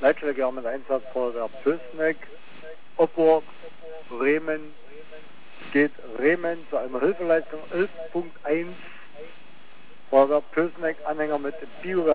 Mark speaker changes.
Speaker 1: Leitstelle mit Einsatz Feuerwehr Pößneck. Opfer Bremen geht Bremen zu einer Hilfeleistung 11.1. Feuerwehr Pößneck, Anhänger mit Bio